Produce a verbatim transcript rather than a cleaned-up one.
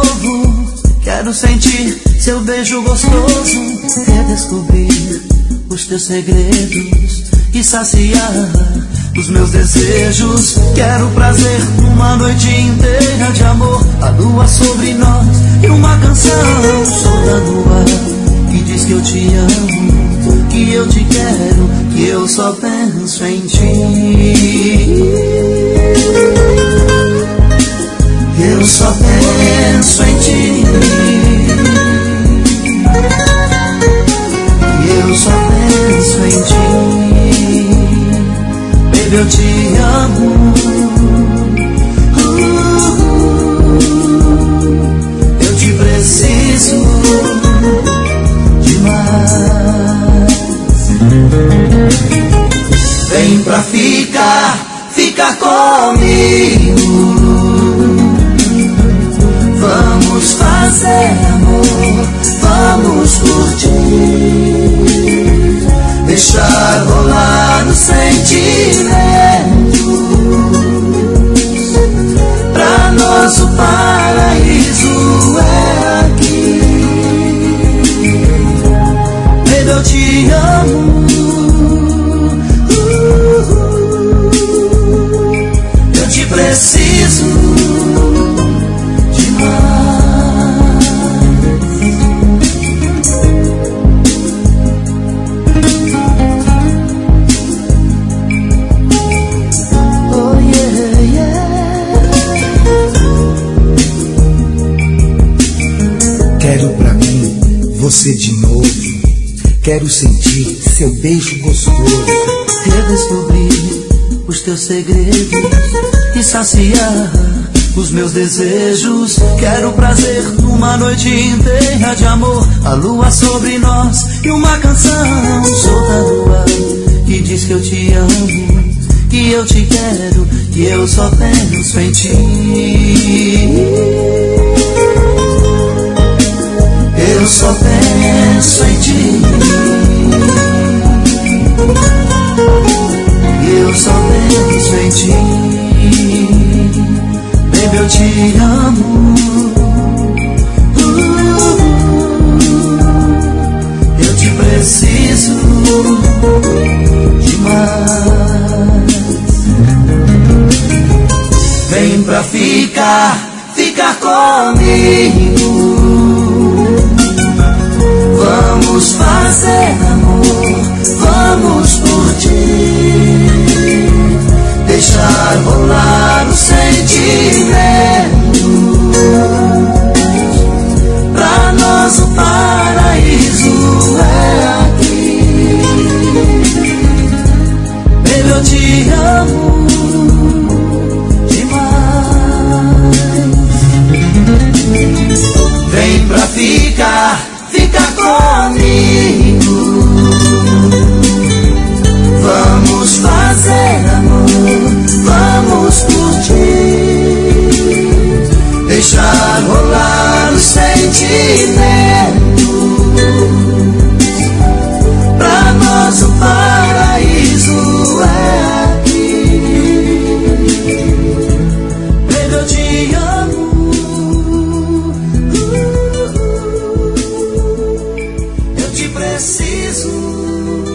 novo. Quero sentir seu beijo gostoso, redescobrir os teus segredos e saciar os meus desejos. Quero prazer numa noite inteira de amor, a lua sobre nós e uma canção solta no ar que diz que eu te amo, que eu te quero, que eu só penso em ti. Eu só penso em ti. Eu só penso em ti. Baby, eu te amo. uh, Eu te preciso demais. Vem pra ficar, ficar comigo. Vamos fazer amor, vamos curtir, deixar rolar os sentimentos. Pra nós o paraíso é aqui. Baby, eu te amo. Eu te preciso. Você de novo, quero sentir seu beijo gostoso, redescobrir os teus segredos e saciar os meus desejos. Quero prazer numa noite inteira de amor, a lua sobre nós e uma canção solta no ar que diz que eu te amo, que eu te quero, que eu só penso em ti. Eu só penso em ti. Eu só penso em ti. Baby, eu te amo. uh, Eu te preciso demais. Vem pra ficar, ficar comigo. Vamos fazer amor, vamos curtir, deixar rolar os sentimentos. Pra nós o paraíso é aqui. Baby, eu te amo demais. Vem pra ficar, fica comigo. Vamos fazer amor, vamos curtir, deixar rolar os sentimentos. Pra nós o paraíso é aqui. Baby, eu te amo. Preciso